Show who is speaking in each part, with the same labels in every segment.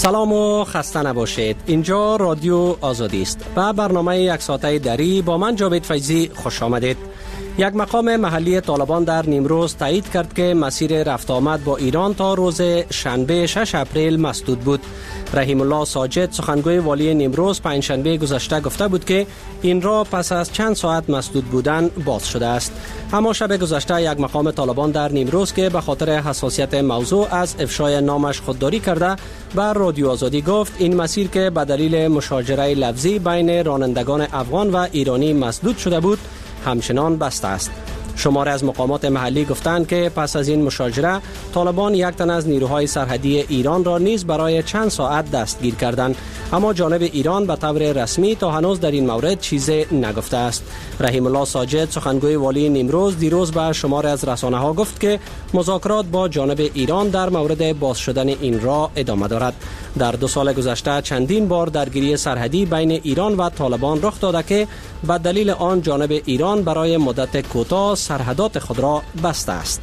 Speaker 1: سلام و خسته نباشید. اینجا رادیو آزادی است و برنامه یک ساعته دری با من جاوید فیضی خوش آمدید. یک مقام محلی طالبان در نیمروز تایید کرد که مسیر رفت آمد با ایران تا روز شنبه 6 اپریل مسدود بود. رحیم الله ساجد سخنگوی والی نیمروز پنجشنبه گذشته گفته بود که این را پس از چند ساعت مسدود بودن باز شده است. اما شب گذشته یک مقام طالبان در نیمروز که به خاطر حساسیت موضوع از افشای نامش خودداری کرده بر رادیو آزادی گفت این مسیر که به دلیل مشاجره لفظی بین رانندگان افغان و ایرانی مسدود شده بود همچنان بسته است. شماره از مقامات محلی گفتند که پس از این مشاجره طالبان یک تن از نیروهای سرحدی ایران را نیز برای چند ساعت دستگیر کردند، اما جانب ایران به طور رسمی تا هنوز در این مورد چیزی نگفته است. رحیم الله ساجد سخنگوی والی نیمروز دیروز به شماره از رسانه‌ها گفت که مذاکرات با جانب ایران در مورد باز شدن این راه ادامه دارد. در 2 سال گذشته چندین بار درگیری سرحدی بین ایران و طالبان رخ داده که به دلیل آن جانب ایران برای مدت کوتاه سرحدات خود را بسته است.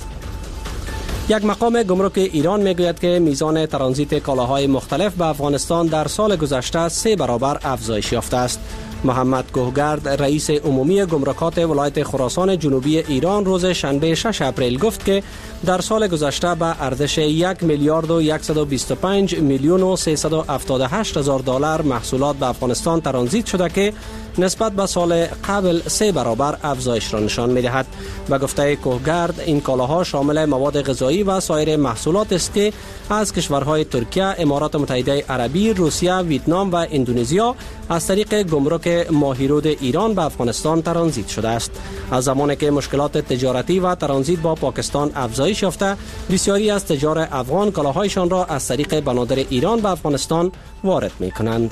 Speaker 1: یک مقام گمرک ایران میگوید که میزان ترانزیت کالاهای مختلف به افغانستان در سال گذشته 3 برابر افزایش یافته است. محمد کوهگرد رئیس عمومی گمرکات ولایت خراسان جنوبی ایران روز شنبه 6 اپریل گفت که در سال گذشته به ارزش 1 میلیارد و 125 میلیون و 378 هزار دلار محصولات به افغانستان ترانزیت شده که نسبت به سال قبل 3 برابر افزایش را نشان می‌دهد. به گفته کوهگرد این کالاها شامل مواد غذایی و سایر محصولات است که از کشورهای ترکیه، امارات متحده عربی، روسیه، ویتنام و اندونزیا از طریق گمرک ماهیرود ایران به افغانستان ترانزیت شده است. از زمانی که مشکلات تجارتی و ترانزیت با پاکستان افزایش یافته، بسیاری از تجار افغان کالاهایشان را از طریق بنادر ایران به افغانستان وارد می‌کنند.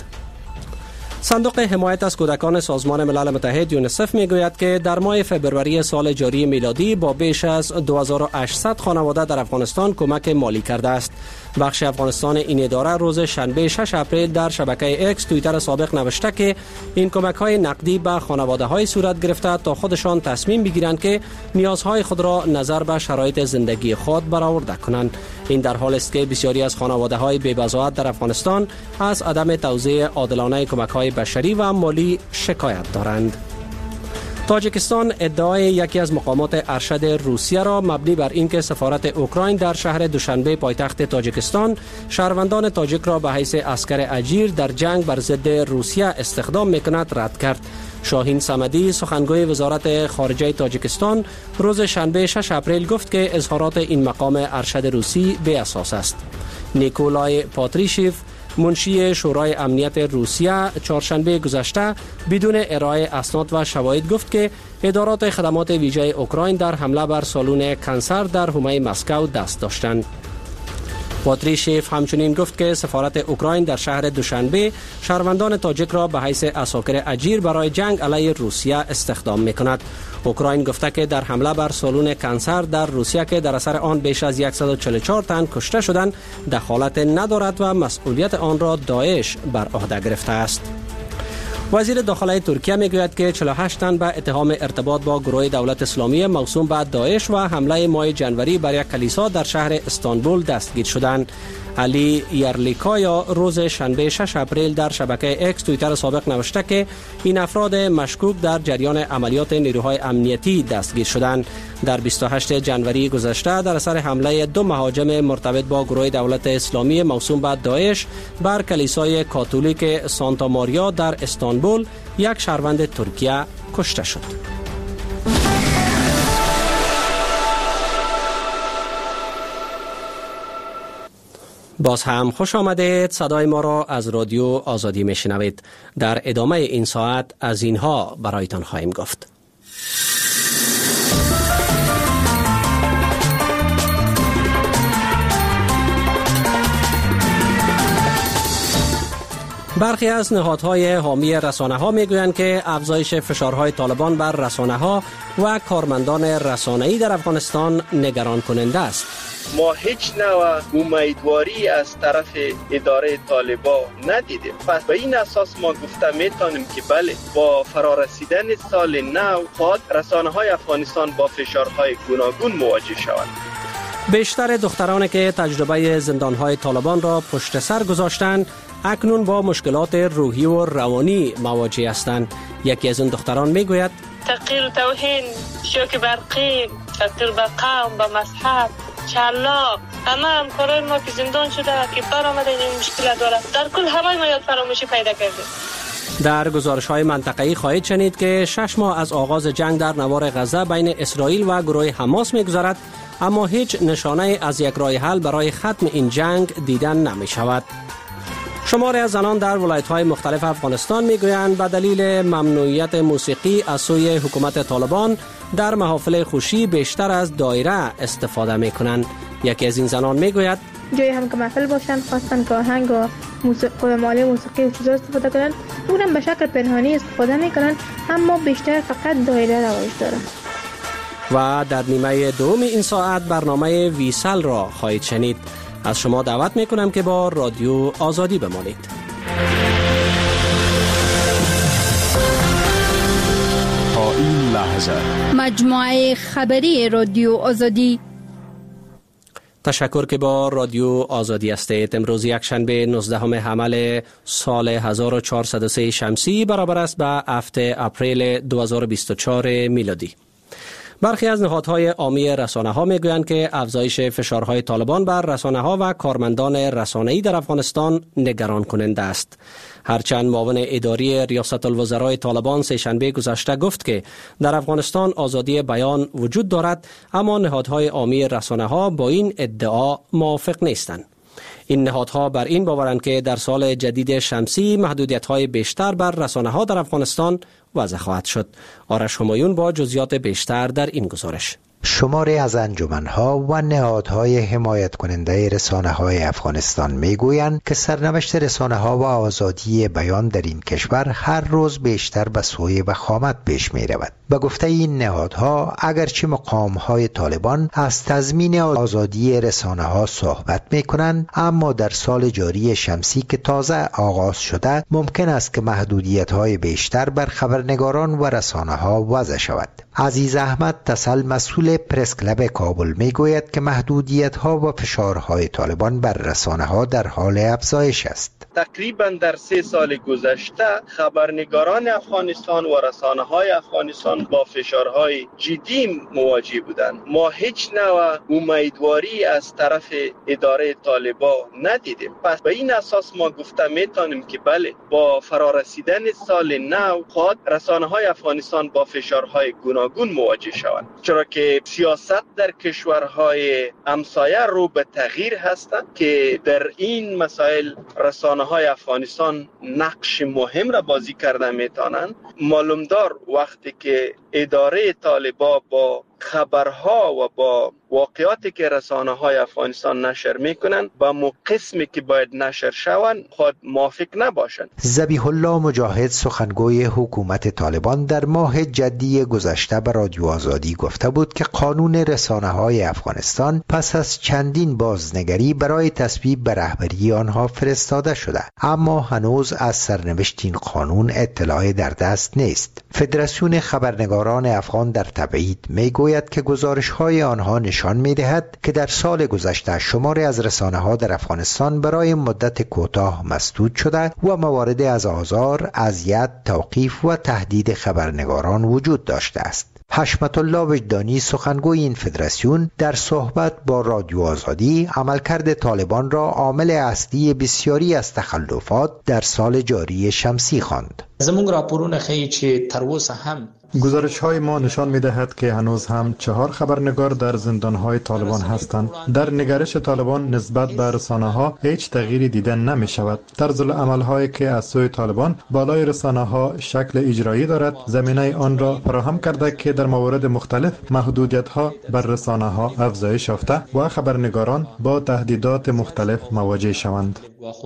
Speaker 1: صندوق حمایت از کودکان سازمان ملل متحد یونیسف میگوید که در ماه فبروری سال جاری میلادی با بیش از 2800 خانواده در افغانستان کمک مالی کرده است. بخش افغانستان این اداره روز شنبه 6 اپریل در شبکه اکس توییتر سابق نوشته که این کمک‌های نقدی به خانواده‌های صورت گرفته تا خودشان تصمیم بگیرند که نیازهای خود را نظر به شرایط زندگی خود برآورده کنند. این در حالی است که بسیاری از خانواده‌های بی‌بضاعت در افغانستان از عدم توزیع عادلانه کمک‌های بشری و مالی شکایت دارند. تاجیکستان ادعای یکی از مقامات ارشد روسیه را مبنی بر اینکه سفارت اوکراین در شهر دوشنبه پایتخت تاجیکستان شهروندان تاجیک را به حیث عسکر اجیر در جنگ بر ضد روسیه استخدام میکند رد کرد. شاهین صمدی سخنگوی وزارت خارجه تاجیکستان روز شنبه 6 اپریل گفت که اظهارات این مقام ارشد روسی بی اساس است. نیکولای پاتریشیف منشی شورای امنیت روسیه چهارشنبه گذشته بدون ارائه اسناد و شواهد گفت که ادارات خدمات ویژه اوکراین در حمله بر سالن کنسر در حومه مسکو دست داشتند. پاتریشیف همچنین گفت که سفارت اوکراین در شهر دوشنبه شهروندان تاجیک را به حیث عساکر اجیر برای جنگ علیه روسیه استخدام می‌کند. اوکراین گفته که در حمله بر سالن کنسر در روسیه که در اثر آن بیش از 144 تن کشته شدند دخالت ندارد و مسئولیت آن را داعش بر عهده گرفته است. وزیر داخلی ترکیه میگوید که 48 تن به اتهام ارتباط با گروه دولت اسلامی موسوم به داعش و حمله ماه جنوری بر یک کلیسا در شهر استانبول دستگیر شدند. علی یرلیکایا روز شنبه 6 اپریل در شبکه اکس توییتر سابق نوشته که این افراد مشکوک در جریان عملیات نیروهای امنیتی دستگیر شدند. در 28 جنوری گذشته در اثر حمله 2 مهاجم مرتبط با گروه دولت اسلامی موسوم به داعش بر کلیسای کاتولیک سانتا ماریا در استانبول یک شهروند ترکیه کشته شد. باز هم خوش آمدید. صدای ما را از رادیو آزادی میشنوید. در ادامه این ساعت از اینها برایتان خواهیم گفت. برخی از نهادهای حامی رسانه‌ها میگویند که افزایش فشارهای طالبان بر رسانه‌ها و کارمندان رسانه‌ای در افغانستان نگران کننده است.
Speaker 2: ما هیچ نوع امیدواری از طرف اداره طالبان ندیدیم. پس به این اساس ما گفته میتونیم که بله، با فرارسیدن سال نو خود رسانه‌های افغانستان با فشارهای گوناگون مواجه شوند.
Speaker 1: بیشتر دخترانی که تجربه زندانهای طالبان را پشت سر گذاشتند اکنون با مشکلات روحی و روانی مواجه هستند. یکی از این دختران میگوید
Speaker 3: تحقیر و توهین، شوک برقی، تحقیر به قوم، به مذهب، چلاق، همه کارای ما که زندان شده که برآمده این مشکل داره. در کل همه ما یاد فراموشی پیدا کرده.
Speaker 1: در گزارش‌های منطقه‌ای خواهید شنید که 6 ماه از آغاز جنگ در نوار غزه بین اسرائیل و گروه حماس می‌گذرد، اما هیچ نشانه از یک راه حل برای ختم این جنگ دیدن نمی‌شود. شماری از زنان در ولایت‌های مختلف افغانستان می‌گویند به دلیل ممنوعیت موسیقی از سوی حکومت طالبان در محافل خوشی بیشتر از دایره استفاده می‌کنند. یکی از این زنان می‌گوید
Speaker 4: جایی هم که محفل باشن خواستن که آهنگ و مالی موسیقی و چیزا استفاده کنن، اونم به شکل پنهانی استفاده میکنن، اما بیشتر فقط دایره رواج داره.
Speaker 1: و در نیمه دوم این ساعت برنامه ویسل را خواهید شنید. از شما دعوت میکنم که با رادیو آزادی بمانید.
Speaker 5: تا این لحظه
Speaker 6: مجموعه خبری رادیو آزادی.
Speaker 1: تشکر که با رادیو آزادی هستید. امروز یک شنبه 19 حمل سال 1403 شمسی برابر است به 7 اپریل 2024 میلادی. برخی از نهادهای عامی رسانه‌ها میگویند که افزایش فشارهای طالبان بر رسانه‌ها و کارمندان رسانه‌ای در افغانستان نگران کننده است. هرچند معاون اداری ریاست الوزرای طالبان سه‌شنبه گذشته گفت که در افغانستان آزادی بیان وجود دارد، اما نهادهای عامی رسانه‌ها با این ادعا موافق نیستند. این نهادها بر این باورند که در سال جدید شمسی محدودیت‌های بیشتر بر رسانه‌ها در افغانستان وضع خواهد شد. آرش همایون با جزئیات بیشتر در این گزارش.
Speaker 7: شماری از انجمن‌ها و نهادهای حمایت کننده رسانه‌های افغانستان می‌گویند که سرنوشت رسانه‌ها و آزادی بیان در این کشور هر روز بیشتر به سوی وخامت پیش می‌رود. به گفته این نهادها، اگرچه مقام‌های طالبان از تضمین آزادی رسانه‌ها صحبت می‌کنند، اما در سال جاری شمسی که تازه آغاز شده، ممکن است که محدودیت‌های بیشتر بر خبرنگاران و رسانه‌ها وضع شود. عزیز احمد تسل مسئول پرس کلب کابل میگوید که محدودیت‌ها و فشارهای طالبان بر رسانه‌ها در حال افزایش است.
Speaker 2: تقریبا در 3 سال گذشته خبرنگاران افغانستان و رسانه‌های افغانستان با فشارهای جدی مواجه بودند. ما هیچ نوع امیدواری از طرف اداره طالبان ندیدیم. پس به این اساس ما گفته میتونیم که بله، با فرارسیدن سال نو خود رسانه‌های افغانستان با فشارهای گوناگون مواجه شوند، چرا که سیاست در کشورهای همسایه رو به تغییر هستند که در این مسائل رسانه‌های افغانستان نقش مهم را بازی کرده میتونند. معلوم دار وقتی که اداره طالبان با خبرها و با واقعاتی که رسانه‌های افغانستان نشر میکنند با قسمی که باید نشر شوند خود موافق نباشند.
Speaker 7: ذبیح الله مجاهد سخنگوی حکومت طالبان در ماه جدی گذشته به رادیو آزادی گفته بود که قانون رسانه‌های افغانستان پس از چندین بازنگری برای تصویب به رهبری آنها فرستاده شده، اما هنوز از سرنوشت این قانون اطلاعی در دست نیست. فدراسیون خبرنگاران افغان در تبعید میگوید که گزارش‌های آنها نشان می‌دهد که در سال گذشته شماری از رسانه‌ها در افغانستان برای مدت کوتاه مسدود شده و موارد از آزار، اذیت، توقیف و تهدید خبرنگاران وجود داشته است. حشمت الله وجدانی سخنگوی این فدراسیون در صحبت با رادیو آزادی عملکرد طالبان را عامل اصلی بسیاری از تخلفات در سال جاری شمسی خواند.
Speaker 8: زموږ راپورونه ښیي چې تر اوسه هم
Speaker 9: گزارش‌های ما نشان می‌دهد که هنوز هم 4 خبرنگار در زندان‌های طالبان هستند. در نگرش طالبان نسبت به رسانه‌ها هیچ تغییری دیده نمی‌شود. طرزالعمل‌هایی که از سوی طالبان بالای رسانه‌ها شکل اجرایی دارد، زمینه آن را فراهم کرده که در موارد مختلف محدودیت‌ها بر رسانه‌ها افزایش یافته و خبرنگاران با تهدیدات مختلف مواجه شوند.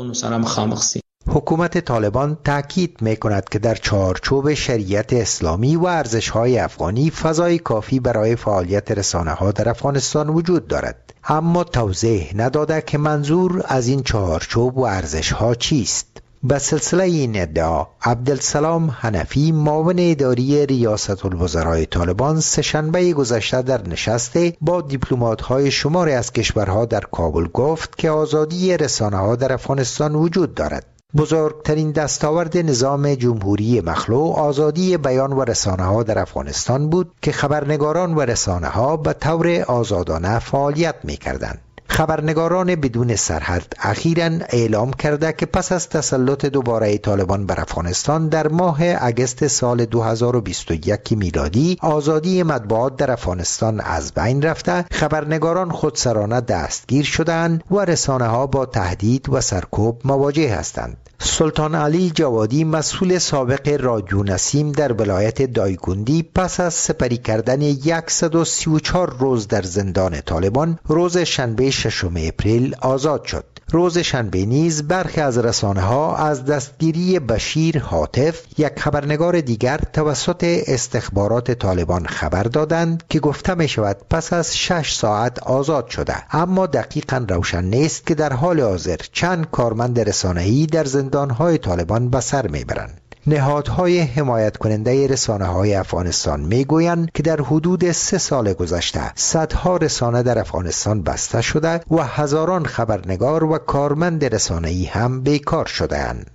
Speaker 7: حکومت طالبان تاکید می‌کند که در چارچوب شریعت اسلامی و ارزش‌های افغانی فضای کافی برای فعالیت رسانه‌ها در افغانستان وجود دارد، اما توضیح نداده که منظور از این چارچوب و ارزش‌ها چیست. به سلسله این ادعا عبدالسلام حنفی معاون اداری ریاست الوزرای طالبان سه‌شنبه گذشته در نشستی با دیپلمات‌های شماری از کشورها در کابل گفت که آزادی رسانه‌ها در افغانستان وجود دارد. بزرگترین دستاورد نظام جمهوری مخلوع آزادی بیان و رسانه‌ها در افغانستان بود که خبرنگاران و رسانه‌ها به طور آزادانه فعالیت می‌کردند. خبرنگاران بدون سرحد اخیراً اعلام کرده که پس از تسلط دوباره طالبان بر افغانستان در ماه اگست سال 2021 میلادی آزادی مطبوعات در افغانستان از بین رفته، خبرنگاران خودسرانه دستگیر شدند و رسانه‌ها با تهدید و سرکوب مواجه هستند. سلطان علی جوادی مسئول سابق رادیو نسیم در ولایت دایکندی پس از سپری کردن 134 روز در زندان طالبان روز شنبه 6 اپریل آزاد شد. روز شنبه نیز برخی از رسانه‌ها از دستگیری بشیر حاطف، یک خبرنگار دیگر، توسط استخبارات طالبان خبر دادند که گفته می شود پس از 6 ساعت آزاد شده، اما دقیقاً روشن نیست که در حال حاضر چند کارمند رسانه‌ای در زندان‌های طالبان به سر میبرند. نهادهای حمایت کننده رسانه‌های افغانستان میگویند که در حدود 3 سال گذشته صدها رسانه در افغانستان بسته شده و هزاران خبرنگار و کارمند رسانه‌ای هم بیکار شده‌اند.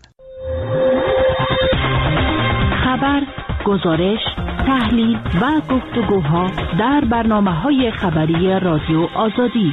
Speaker 10: خبر، گزارش، تحلیل و گفتگوها در برنامه‌های خبری رادیو آزادی.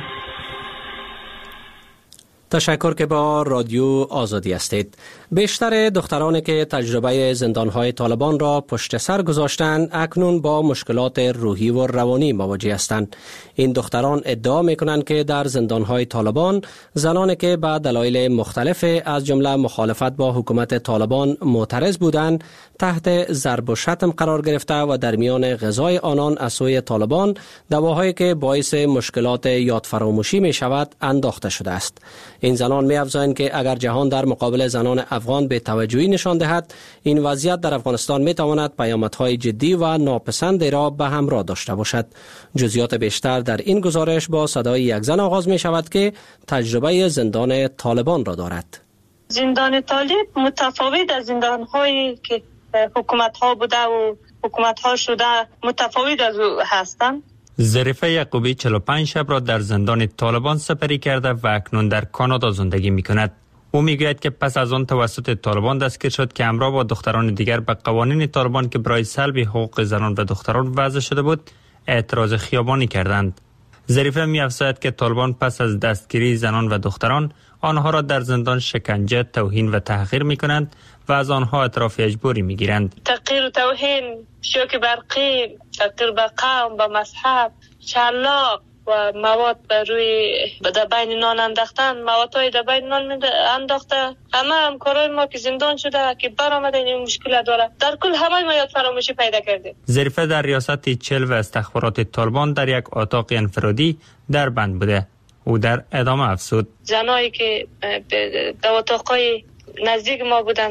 Speaker 1: تشکر که با رادیو آزادی هستید. بیشتر دخترانی که تجربه زندانهای طالبان را پشت سر گذاشتند اکنون با مشکلات روحی و روانی مواجه هستند. این دختران ادعا میکنند که در زندانهای طالبان زنانی که به دلایل مختلف از جمله مخالفت با حکومت طالبان معترض بودند تحت ضرب و شتم قرار گرفته و در میان غذای آنان از سوی طالبان دواهایی که باعث مشکلات یادفراموشی می شود انداخته شده است. این زنان می افزایند که اگر جهان در مقابل زنان افغان به توجهی نشان دهد، این وضعیت در افغانستان می تواند پیامدهای جدی و ناپسندی را به همراه داشته باشد. جزئیات بیشتر در این گزارش با صدای یک زن آغاز می شود که تجربه زندان طالبان را دارد.
Speaker 3: زندان طالب متفاوت از زندان‌هایی که حکومت‌ها بوده و حکومت‌ها شده متفاوت از او هستند.
Speaker 11: ظریفه یعقوبی 45 شب را در زندان طالبان سپری کرده و اکنون در کانادا زندگی می‌کند. او میگوید که پس از آن توسط طالبان دستگیر شد که همراه با دختران دیگر به قوانین طالبان که برای سلب حقوق زنان و دختران وضع شده بود اعتراض خیابانی کردند. ظریفه می‌افزاید که طالبان پس از دستگیری زنان و دختران آنها را در زندان شکنجه، توهین و تحقیر می‌کنند و از آنها اعتراف اجباری می‌گیرند.
Speaker 3: تحقیر و توهین، شوک برقی، تحقیر به قوم، به مذهب، چلاق و مواد بر روی در بین نان انداختن، موادهای در بین نان انداخته. همه همکارای ما که زندان شده که برآمده این مشکل داره، در کل همه ما یاد فراموشی پیدا کرده. ظریفه
Speaker 11: در ریاست چل و استخبارات طالبان در یک اتاق انفرادی در بند بوده. او در ادامه افزود:
Speaker 3: زنایی که در اتاقای نزدیک ما بودن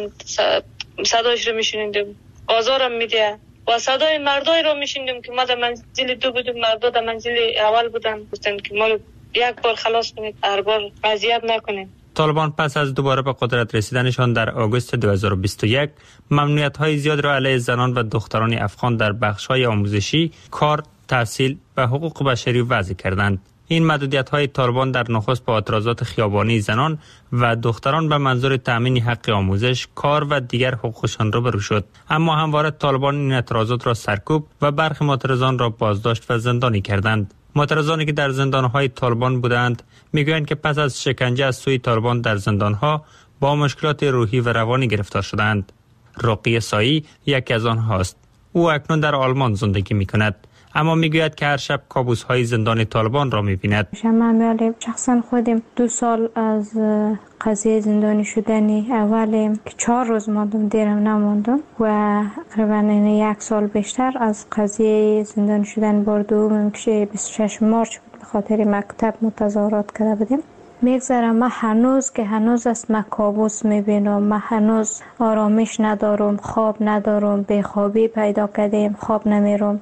Speaker 3: صدایش رو میشنیدیم، آزارم میده و صدای مردای رو میشنیدیم که ما در منزل 2 بودیم، مردا در منزل اول بودن، گفتن که ما یک بار خلاص کنید، هر بار اذیت نکنید.
Speaker 11: طالبان پس از دوباره به قدرت رسیدنشان در آگوست 2021 ممنوعیت‌های زیاد را علیه زنان و دختران افغان در بخش‌های آموزشی، کار، تحصیل و حقوق بشری وضع کردند. این محدودیت‌های طالبان در نخست با اعتراضات خیابانی زنان و دختران به منظور تأمین حق آموزش، کار و دیگر حقوقشان روبرو شد، اما همواره طالبان این اعتراضات را سرکوب و برخی معترضان را بازداشت و زندانی کردند. معترضانی که در زندان‌های طالبان بودند میگویند که پس از شکنجه از سوی طالبان در زندان‌ها با مشکلات روحی و روانی گرفتار شدند. رقیه سایی یکی از آنهاست. او اکنون در آلمان زندگی می‌کند، اما میگوید که هر شب کابوس‌های زندان طالبان را می‌بیند.
Speaker 12: من شخصا خودم 2 سال از قضیه زندانی شدنی اولم که 4 روز ماندم، دیرم نماندم و تقریبا 1 سال بیشتر از قضیه زندانی شدن بار دوم که 26 مارچ به خاطر مکتب متظاهرات کرده بودیم. میگذره. من هنوز است من کابوس میبینم، من هنوز آرامش ندارم، خواب ندارم، بیخوابی پیدا کردیم، خواب نمیرم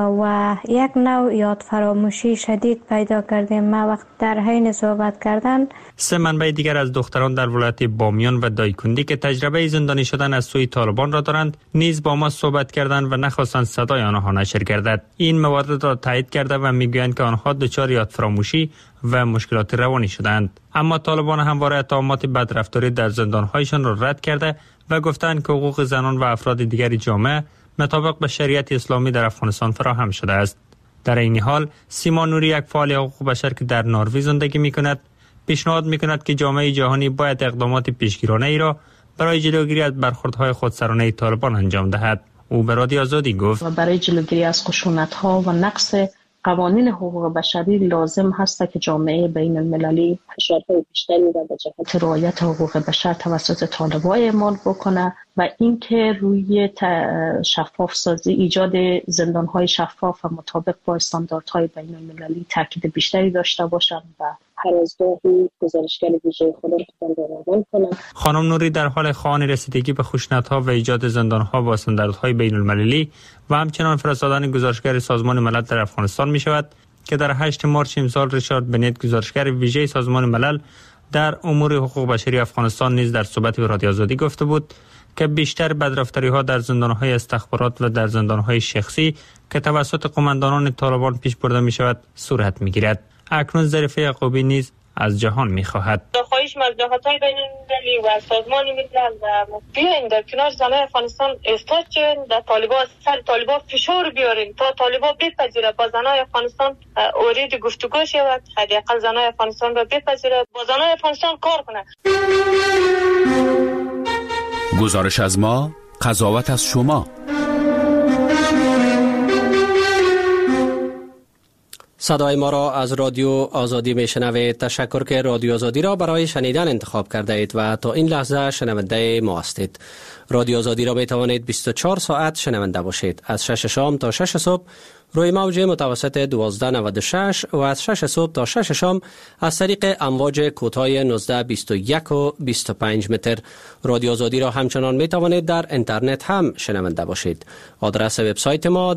Speaker 12: و یک نوع یاد فراموشی شدید پیدا کردیم. ما وقت در حین صحبت کردن.
Speaker 11: 3 منبع دیگر از دختران در ولایت بامیان و دایکندی که تجربه زندانی شدن از سوی طالبان را دارند نیز با ما صحبت کردند و نخواستند صدای آنها نشر گردد. این موارد را تایید کرده و میگویند که آنها دچار یاد فراموشی و مشکلات روانی شدند. اما طالبان همواره اتهامات بدرفتاری در زندان‌هایشان را رد کرده و گفتند که حقوق زنان و افراد دیگر جامعه مطابق به شریعت اسلامی در افغانستان فراهم شده است. در این حال سیما نوری، یک فعال حقوق بشر که در نروژ زندگی می‌کند، پیشنهاد می‌کند که جامعه جهانی باید اقدامات پیشگیرانه ای را برای جلوگیری از برخوردهای خودسرانه طالبان انجام دهد. او به رادیو آزادی گفت:
Speaker 13: برای جلوگیری از خشونت‌ها و نقض قوانین حقوق بشری لازم هست که جامعه بین المللی فشارهای بیشتری را به جهت رعایت حقوق بشر توسط طالبان اعمال بکنه و اینکه روی شفاف سازی، ایجاد زندان‌های شفاف و مطابق با استانداردهای بین المللی تاکید بیشتری داشته باشند و هر از گاهی گزارشگر ویژه خودم روان کنند.
Speaker 11: خانم نوری در حال خواهان رسیدگی به خشونت‌ها و ایجاد زندان‌ها با استانداردهای بین المللی و همچنان فرستادن گزارشگر سازمان ملل در افغانستان می شود که در 8 مارس امسال ریچارد بنت، گزارشگر ویژه سازمان ملل در امور حقوق بشری افغانستان، نیز در صحبت به رادیو آزادی گفته بود که بیشتر بدرفتاری‌ها در زندان‌های استخبارات و در زندان‌های شخصی که توسط قماندانان طالبان پیش برده می شود صورت می گیرد. اکنون ظریف یعقوبی نیز از جهان می‌خواهد.
Speaker 3: خواهش مجلس‌های بین‌المللی و سازمان ملل و بیاین در کنار زنان افغانستان ایستاد شوین، در سر طالبان فشار بیارین تا طالبان بپذیره با زنان افغانستان اورید گفتگو شود، حداقل زنان افغانستان را بپذیره، با زنان افغانستان کار کنه.
Speaker 5: گزارش از ما، قضاوت از شما.
Speaker 1: صدای ما را از رادیو آزادی میشنوید. تشکر که رادیو آزادی را برای شنیدن انتخاب کرده اید و تا این لحظه شنونده ما هستید. رادیو آزادی را می توانید 24 ساعت شنونده باشید. از 6 شام تا 6 صبح روی موج متوسط 1296 و از 6 صبح تا 6 شام از طریق امواج کوتاه 1921 و 25 متر. رادیو آزادی را همچنان می توانید در اینترنت هم شنونده باشید. آدرس وبسایت ما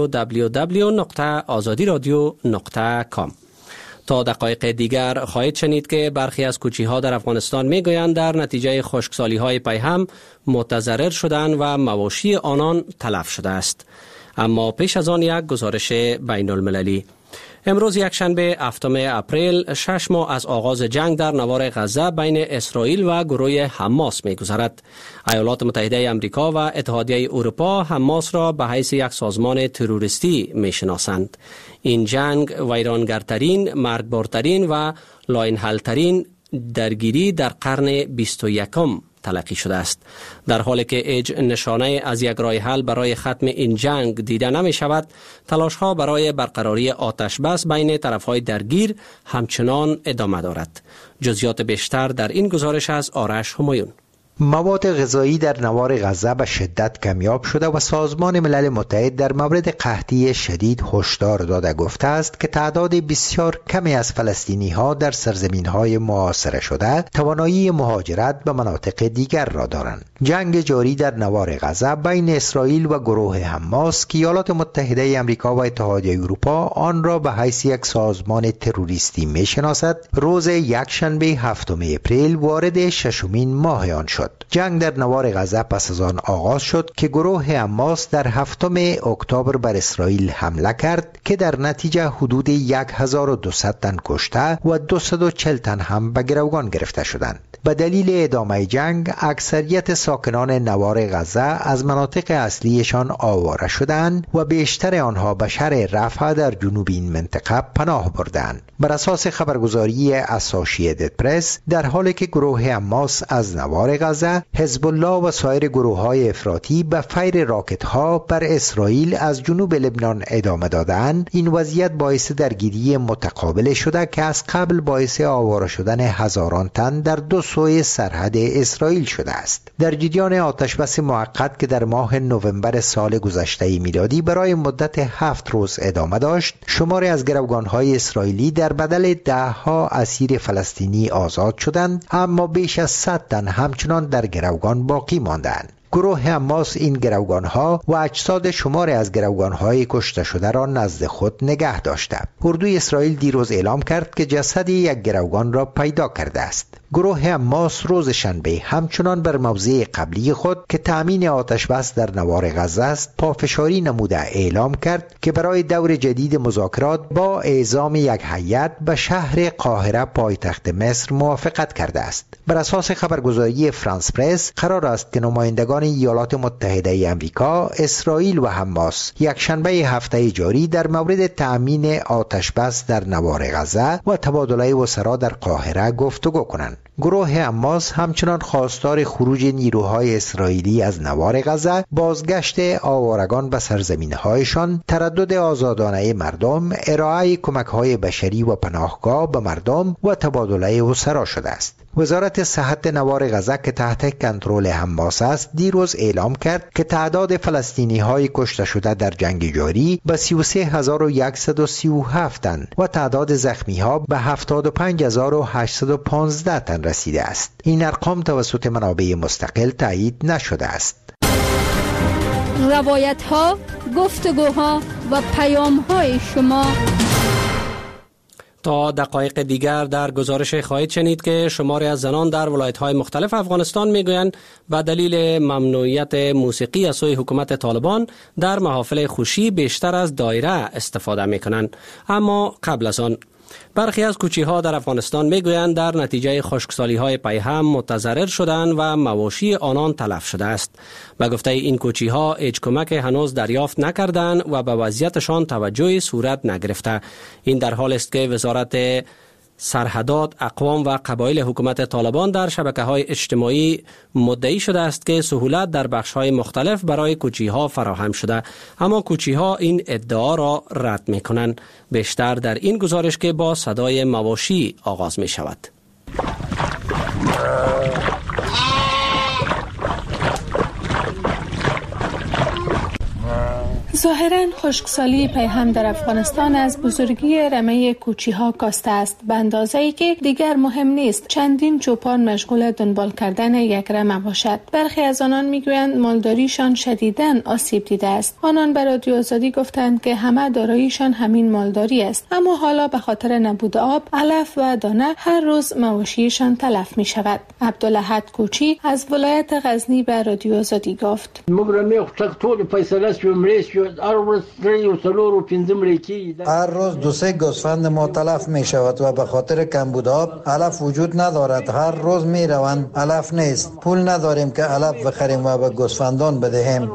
Speaker 1: www.azadiradio.com. تا دقایق دیگر خواهید شنید که برخی از کوچی‌ها در افغانستان می‌گویند در نتیجه خشکسالی‌های پیهم متضرر شدند و مواشی آنان تلف شده است. اما پیش از آن یک گزارش بین المللی. امروز یکشنبه 7 اپریل 6 ماه از آغاز جنگ در نوار غزه بین اسرائیل و گروه حماس می‌گذرد. ایالات متحده آمریکا و اتحادیه اروپا حماس را به حیث یک سازمان تروریستی می‌شناسند. این جنگ ویرانگرترین، مرگبارترین و لاینحل‌ترین درگیری در قرن 21 تلقی شده است. در حالی که هیچ نشانه از یک راه حل برای ختم این جنگ دیده نمی شود، تلاش ها برای برقراری آتش بس بین طرف های درگیر همچنان ادامه دارد. جزئیات بیشتر در این گزارش از آرش همایون.
Speaker 7: مواد غذایی در نوار غزه به شدت کمیاب شده و سازمان ملل متحد در مورد قحطی شدید هشدار داده گفته است که تعداد بسیار کمی از فلسطینی ها در سرزمین های محاصره شده توانایی مهاجرت به مناطق دیگر را دارند. جنگ جاری در نوار غزه بین اسرائیل و گروه حماس که ایالات متحده آمریکا و اتحادیه اروپا آن را به حیث یک سازمان تروریستی میشناسد، روز یکشنبه 7 اپریل وارد 6مین ماه آن شد. جنگ در نوار غزه پس از آن آغاز شد که گروه حماس در 7 اکتبر بر اسرائیل حمله کرد که در نتیجه حدود 1200 تن کشته و 240 تن هم به گروگان گرفته شدند. به دلیل ادامه جنگ اکثریت ساکنان نوار غزه از مناطق اصلیشان آواره شدند و بیشتر آنها به شهر رفح در جنوب این منطقه پناه بردند. بر اساس خبرگزاری اسوسییتد پرس، در حالی که گروه حماس از نوار غزه غزه، حزب الله و سایر گروه‌های افراطی به فیر راکت‌ها بر اسرائیل از جنوب لبنان ادامه دادند، این وضعیت باعث درگیری متقابل شده که از قبل باعث آواره شدن هزاران تن در دو سوی سرحد اسرائیل شده است. در جریان آتشبس موقت که در ماه نوامبر سال گذشته میلادی برای مدت 7 روز ادامه داشت، شماری از گروگان‌های اسرائیلی در بدل ده‌ها اسیر فلسطینی آزاد شدند، اما بیش از 100 تن همچنان در گروگان باقی ماندند. گروه حماس این گروگان‌ها و اجساد شماری از گروگان‌های کشته شده را نزد خود نگه داشته. اردوی اسرائیل دیروز اعلام کرد که جسد یک گروگان را پیدا کرده است. گروه حماس روز شنبه همچنان بر موضع قبلی خود که تأمین آتشبس در نوار غزه است پافشاری نموده اعلام کرد که برای دور جدید مذاکرات با اعزام یک هیئت به شهر قاهره پایتخت مصر موافقت کرده است. بر اساس خبرگزاری فرانس پرس قرار است که نمایندگان ایالات متحده آمریکا، اسرائیل و حماس یک شنبه هفته جاری در مورد تأمین آتشبس در نوار غزه و تبادله وزرا در قاهره گفتگو کنند. گروه حماس همچنان خواستار خروج نیروهای اسرائیلی از نوار غزه، بازگشت آوارگان به سرزمین‌هایشان، تردد آزادانه مردم، ارائه کمک‌های بشری و پناهگاه به مردم و تبادله وزرا شده است. وزارت صحت نوار غزه که تحت کنترل حماس است دیروز اعلام کرد که تعداد فلسطینی‌های کشته شده در جنگ جاری به 33137 تن و تعداد زخمی‌ها به 75815 تن رسیده است. این ارقام توسط منابع مستقل تایید نشده است.
Speaker 6: روایت‌ها، گفتگوها و پیام‌های شما.
Speaker 1: تا دقایق دیگر در گزارش خواهید شنید که شماری از زنان در ولایت‌های مختلف افغانستان میگویند به دلیل ممنوعیت موسیقی از سوی حکومت طالبان در محافل خوشی بیشتر از دایره استفاده میکنند. اما قبل از آن برخی از کوچی‌ها در افغانستان میگویند در نتیجه خشکسالی‌های پیهم متضرر شدند و مواشی آنان تلف شده است. به گفته این کوچی‌ها هیچ کمک هنوز دریافت نکردند و به وضعیتشان توجهی صورت نگرفته. این در حالی است که وزارت سرحدات، اقوام و قبایل حکومت طالبان در شبکه‌های اجتماعی مدعی شده است که سهولت در بخش‌های مختلف برای کوچی‌ها فراهم شده، اما کوچی‌ها این ادعا را رد می‌کنند. بیشتر در این گزارش که با صدای مواشی آغاز می‌شود.
Speaker 4: ظاهراً خشکسالی پیهم در افغانستان از بزرگی رمه کوچی‌ها کاسته است، به اندازه‌ای که دیگر مهم نیست چندین چوپان مشغول دنبال کردن یک رمه باشد. برخی از آنان میگویند مالداریشان شدیداً آسیب دیده است. آنان به رادیو آزادی گفتند که همه داراییشان همین مالداری است، اما حالا به خاطر نبود آب، علف و دانه هر روز مواشیشان تلف می شود. عبدالاحد کوچی از ولایت غزنی به رادیو آزادی گفت:
Speaker 14: هر روز 2-3 گوسفند ما تلف می شود و به خاطر کمبود آب علف وجود ندارد. هر روز می روند علف نیست. پول نداریم که علف بخریم و به گوسفندان بدهیم.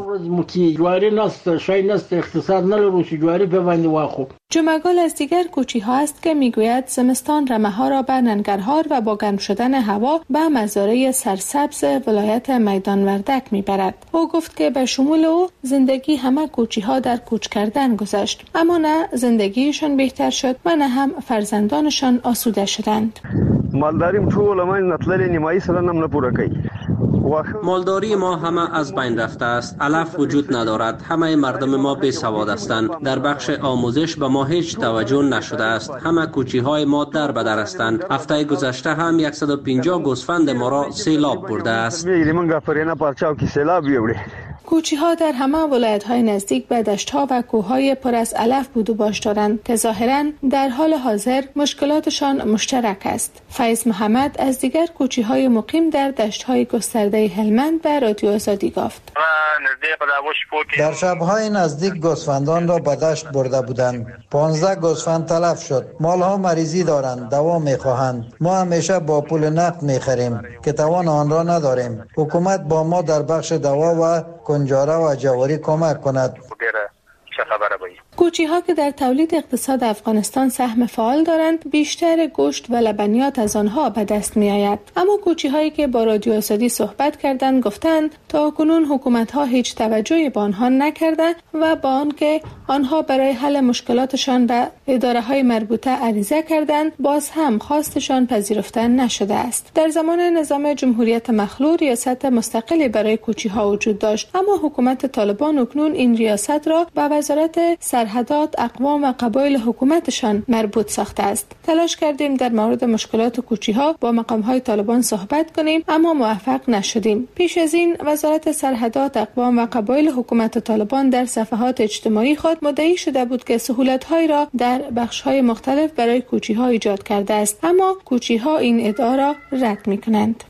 Speaker 4: جمعگل از دیگر کوچی ها است که میگوید زمستان رمه ها را به ننگرهار و با گرم شدن هوا به مزارع سرسبز ولایت میدان وردک میبرد. او گفت که به شمول او زندگی همه کوچی ها در کوچ کردن گذشت، اما نه زندگیشان بهتر شد و نه هم فرزندانشان آسوده شدند.
Speaker 15: مالداریم ټول ما نتلری نیمایی سره نم نه پوره کوي.
Speaker 1: مالداری ما همه از بین رفته است. علف وجود ندارد. همه مردم ما بی سواد هستند. در بخش آموزش به ما هیچ توجه نشده است. همه کوچی های ما در بدر هستند. هفته گذشته هم 150 گوسفند ما را سیلاب برده است.
Speaker 4: کوچی ها در همه ولایت های نزدیک به دشت ها و کوه های پر از علف بود و باش دارند که ظاهرا در حال حاضر مشکلاتشان مشترک است. فیض محمد از دیگر کوچی های مقیم در دشت های گسترده هلمند به رادیو آزادی گفت:
Speaker 14: در شبهای نزدیک گوسفندان را به دشت برده بودند. 15 گوسفند تلف شد. مال ها مریضی دارند، دوا میخواهند. ما همیشه با پول نقد میخریم که توان آن را نداریم. حکومت با ما در بخش دوا و کنجاره و جواری کمک کند.
Speaker 4: کوچی‌ها که در تولید اقتصاد افغانستان سهم فعال دارند، بیشتر گوشت و لبنیات از آنها به دست می‌آید. اما کوچی‌هایی که با رادیو آزادی صحبت کردند گفتند تاکنون حکومت‌ها هیچ توجهی به آنها نکردند و با آنکه آنها برای حل مشکلاتشان به اداره‌های مربوطه عریضه کردند، باز هم خواستشان پذیرفته نشده است. در زمان نظام جمهوریت مخلوع ریاست مستقلی برای کوچی‌ها وجود داشت، اما حکومت طالبان اکنون این ریاست را به وزارت سرحدات، اقوام و قبایل حکومتشان مربوط ساخته است. تلاش کردیم در مورد مشکلات کوچی‌ها با مقام‌های طالبان صحبت کنیم، اما موفق نشدیم. پیش از این وزارت سرحدات، اقوام و قبایل حکومت طالبان در صفحات اجتماعی خود مدعی شده بود که سهولت‌هایی را در بخش‌های مختلف برای کوچی‌ها ایجاد کرده است، اما کوچی‌ها این ادعا را رد می‌کنند.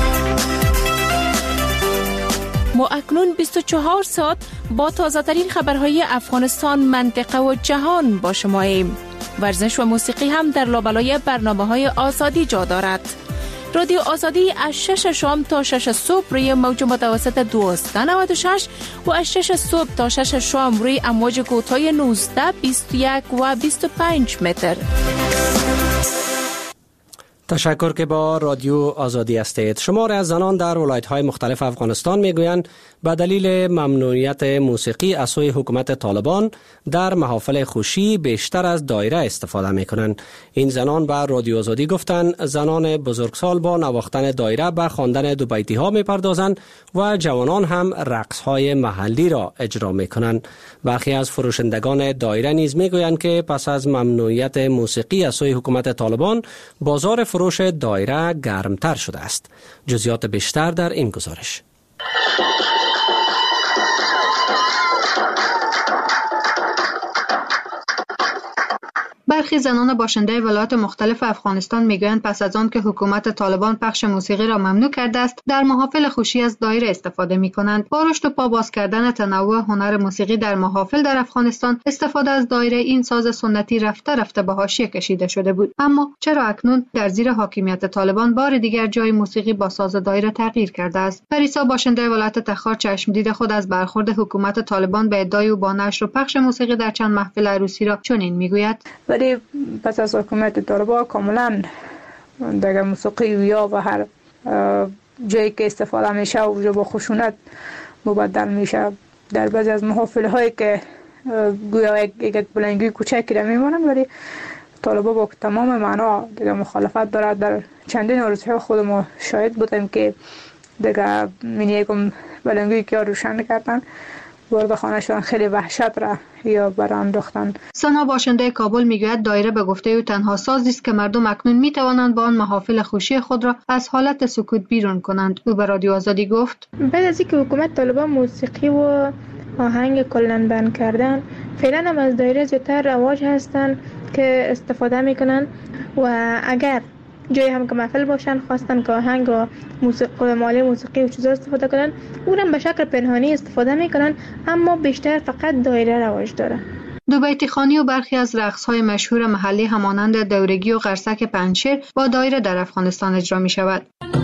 Speaker 16: ما اکنون 24 ساعت با تازه‌ترین خبرهای افغانستان، منطقه و جهان با شماییم. ورزش و موسیقی هم در لابلای برنامه‌های آزادی جا دارد. رادیو آزادی از 6 شام تا 6 صبح روی موج متوسط 1296 و از 6 صبح تا 6 شام روی امواج کوتاه 19، 21 و 25 متر.
Speaker 1: تشکر که با رادیو آزادی هستید. شمار از زنان در ولایت‌های مختلف افغانستان میگویند به دلیل ممنوعیت موسیقی از سوی حکومت طالبان در محافل خوشی بیشتر از دایره استفاده میکنند. این زنان به رادیو آزادی گفتند زنان بزرگسال با نواختن دایره به خواندن دو بیتی ها میپردازند و جوانان هم رقص های محلی را اجرا میکنند. برخی از فروشندگان دایره نیز میگویند که پس از ممنوعیت موسیقی از سوی حکومت طالبان بازار فروش دایره گرمتر شده است. جزئیات بیشتر در این گزارش.
Speaker 17: برخی زنان باشنده ولایات مختلف افغانستان میگویند پس از آن که حکومت طالبان پخش موسیقی را ممنوع کرده است، در محافل خوشی از دایره استفاده می‌کنند. با رشد و پا باز کردن تنوع هنر موسیقی در محافل در افغانستان، استفاده از دایره، این ساز سنتی رفته رفته به حاشیه کشیده شده بود. اما چرا اکنون در زیر حاکمیت طالبان بار دیگر جای موسیقی با ساز دایره تغییر کرده است؟ پریسا باشنده ولایت تخار چشمدید خود از برخورد حکومت طالبان به ادعای او با نشر و پخش موسیقی در چند محفل عروسی را چنین میگوید:
Speaker 18: ولی پس از حکومت طالبان کاملا دیگه موسیقی یا و هر جایی که استفاده میشه و با خشونت مبدل میشه. در بعضی از محافل هایی که گویا یک بلندگوی کوچکی را میمونن، ولی طالبان با تمام معنا دیگه مخالفت دارد. در چندین عروسی خود ما شاهد بودیم که دیگه یکم بلندگویی که روشن کردن، وارد خانه شدن، خیلی وحشت را یا برانداختن.
Speaker 17: سنا باشنده کابل میگوید دایره به گفته او تنها سازی است که مردم اکنون میتوانند با آن محافل خوشی خود را از حالت سکوت بیرون کنند. او به رادیو آزادی گفت:
Speaker 19: بعد از اینکه حکومت طالبان موسیقی و آهنگ کلاً بند کردن، فعلا هم از دایره زیادتر رواج هستن که استفاده میکنن و اگر جایی هم که محفل باشن خواستن که آهنگ و مالی موسیقی و چیزا استفاده کنن، اونم به شکل پنهانی استفاده میکنن، اما بیشتر فقط دایره رواج داره.
Speaker 17: دو بیتی خوانی و برخی از رقص‌های مشهور محلی همانند دورگی و قرصک پنجشیر با دایره در افغانستان اجرا می شود.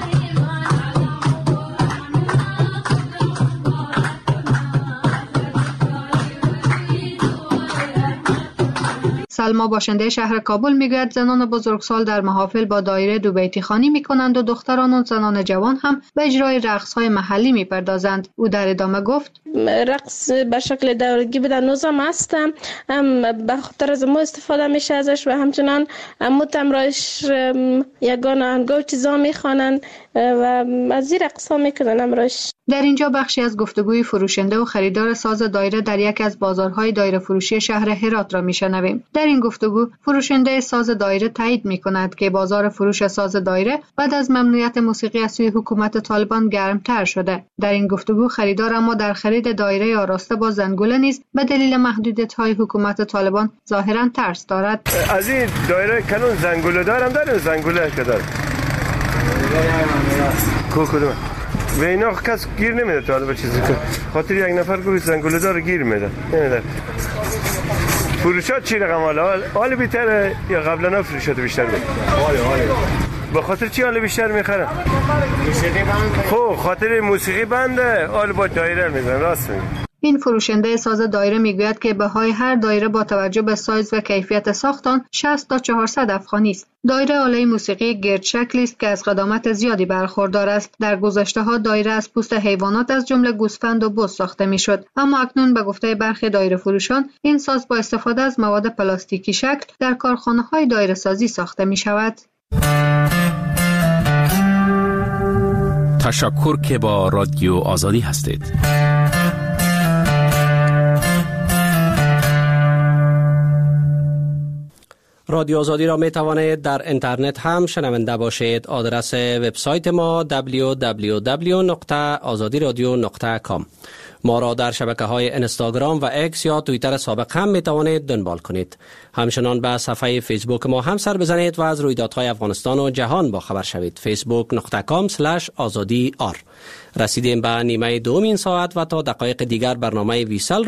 Speaker 17: سلما باشنده شهر کابل میگوید زنان بزرگسال در محافل با دایره دو بیتی خوانی میکنند و دختران و زنان جوان هم به اجرای رقص‌های محلی میپردازند. او در ادامه گفت:
Speaker 19: رقص به شکل دورگی به نوزم هستم، به خاطر از ما استفاده میشه ازش و همچنان متم رایش یگان آهنگا و چیزا میخوانند و از این رقص ها میکنن امروز.
Speaker 17: در اینجا بخشی از گفتگوی فروشنده و خریدار ساز دایره در یکی از بازارهای دایره فروشی شهر هرات را میشنویم. در این گفتگو فروشنده ساز دایره تایید میکند که بازار فروش ساز دایره بعد از ممنوعیت موسیقی از سوی حکومت طالبان گرمتر شده. در این گفتگو خریدار اما در خرید دایره آراسته با زنگوله نیز به دلیل محدودیت‌های حکومت طالبان ظاهراً ترس دارد.
Speaker 20: از این دایره کنون زنگوله دارم، داره زنگوله که داره کدوم و اینا کس گیر نمیده تا به چیزی که خاطر یک نفر که زنگوله داره گیر میده نمیده. فروشات چی رقم حال بیشتره یا قبلا فروشات بیشتر بود؟ به خاطر چی حال بیشتر میخرن؟ خب خاطر موسیقی بنده حال با دایره میزن. راست میگه.
Speaker 17: این فروشنده ساز دایره میگوید که بهای هر دایره با توجه به سایز و کیفیت ساخت آن 60 تا 400 افغانی است. دایره آله موسیقی گرد شکلی است که از قدامت زیادی برخوردار است. در گذشته‌ها دایره از پوست حیوانات از جمله گوسفند و بز ساخته میشد، اما اکنون به گفته برخی دایره فروشان این ساز با استفاده از مواد پلاستیکی شکل در کارخانه‌های دایره سازی ساخته می شود.
Speaker 5: تشکر که با رادیو آزادی هستید.
Speaker 1: رادیو آزادی را می توانید در اینترنت هم شنونده باشید. آدرس وبسایت ما www.azadiradio.com. ما را در شبکه‌های اینستاگرام و اکس یا توییتر سابق هم می توانید دنبال کنید. همچنان به صفحه فیسبوک ما هم سر بزنید و از رویدادهای افغانستان و جهان با خبر شوید. facebook.com/azadi_r. رسیدیم به نیمه دوم این ساعت و تا دقایق دیگر برنامه ویسل